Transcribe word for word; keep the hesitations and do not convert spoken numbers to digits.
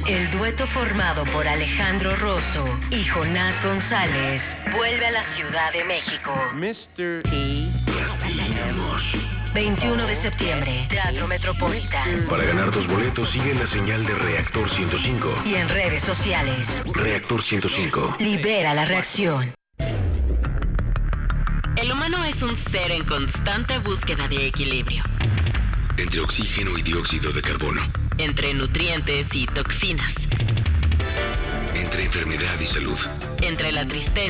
El dueto formado por Alejandro Rosso y Jonás González vuelve a la Ciudad de México. mister T. veintiuno de septiembre, Teatro Metropolitan. Para ganar tus boletos, sigue la señal de Reactor ciento cinco. Y en redes sociales. Reactor ciento cinco. Libera la reacción. El humano es un ser en constante búsqueda de equilibrio. Entre oxígeno y dióxido de carbono. Entre nutrientes y toxinas. Entre enfermedad y salud. Entre la tristeza